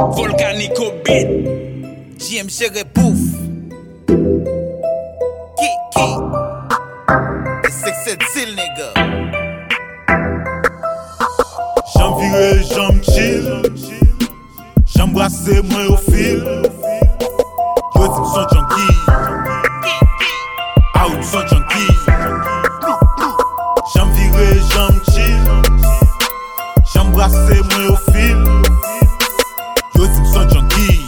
Volcanico Beat, JMC Repouf, Kiki, c'est Zil nigga. J'en vire, j'en chill, j'embrasse moi au fil. Yo dis m'son junkie, ah ou m'son junkie. J'en vire, j'en chill, j'embrasse moi au fil. Yo dis m'son junkie,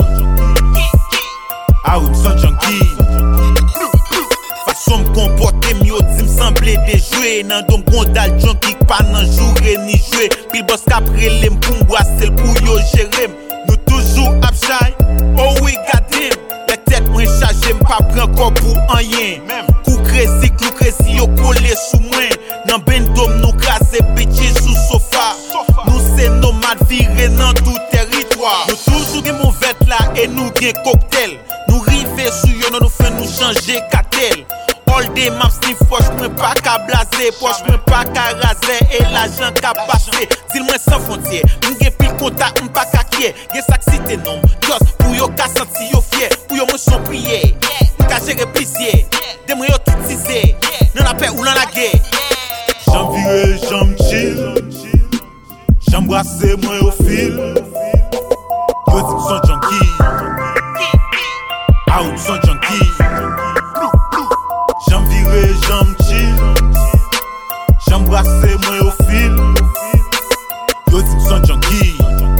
ah ou m'son junkie. Façon m'comporter mieux, dis m'semble déjouer. Nan dom gondal junkie pas nan jour ni jouer. Pile boss qu'après l'aime pour m'brasser pour yo gérer. Nous toujours abshay, oh oui got him. La tête moins chargée, m'pas prend corps pour rien. Kou kresi yo collé sous moi. Nan ben dom nous grasser bitches sous sofa. Nous c'est nomades virés dans tout territoire. Nous toujours gen mon vête là et nous gen cocktail. Nous rive sous yo, nous fait nous changer cartel. All day map sniff poche, moi pas qu'à blaser, poche moi pas qu'à raser et l'argent qu'à passer. Dis-moi sans frontière, m'gen pile contact, m'pas qu'à kier. Gen sak cité non, just pour yo ka senti yo fier, pour yo moi son prier. M'ka gérer plaisir, demre yo tout tissé, dans la paix ou dans la guerre. J'en vire, j'en chill, j'embrasse moi au fil. Yo dis m'son junkie, ah ou m'son junkie. J'en vire, j'en chill, j'embrasse moi au fil. Yo dis m'son junkie,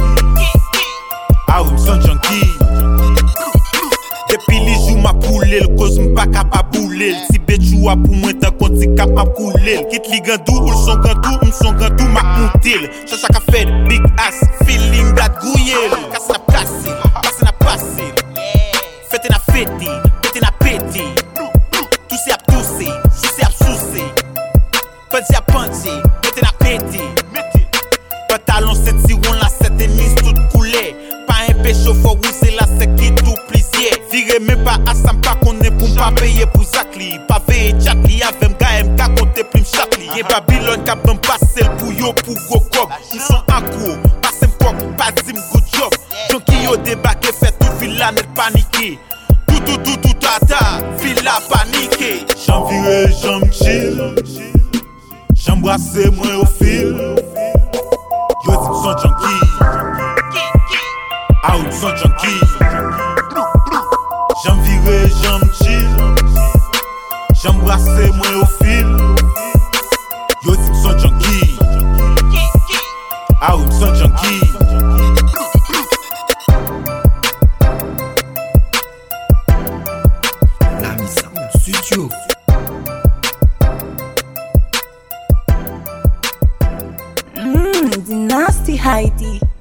ah ou m'son junkie. Depuis les jours m'a poulé, le cause m'pas capable bouler. Si bêtou a pour moi tant qu'on t'y capable couler. Quitte li gandou ou son gandou m'a monté. Chacha ka fait big ass feeling that gouyel. Casse na placé, passe na passé. Fête na fêté, pété na pété. Tout c'est à tousser, sous c'est à soucer. Panty à panty, pété na pété. Pantalon c'est tiron la cette tennis toute coulée. Pas un pécho faut c'est la c'est qui tout plaisir. Vire même pas à ça pas qu'on est pour pas payer pour Zakli. Pas veiller Chakli avec m'gars m'ka compter plus Chakli. Y'a Babylone qui a ben passé pour yo pour go cop. Nous sont en cours, passe m'cop, pas dim good job. Donc yo débarqué fait tout villa net paniqué. Tout tata, villa paniqué. J'en vire, j'en chill, j'embrasse moi au fil. Yo dis m'son junkie, ah ou m'son junkie. J'en vire, j'en chill, j'embrasse moi au fil. Yo dis m'son junkie, ah ou m'son junkie. Lami Sound Studio. The nasty Heidi.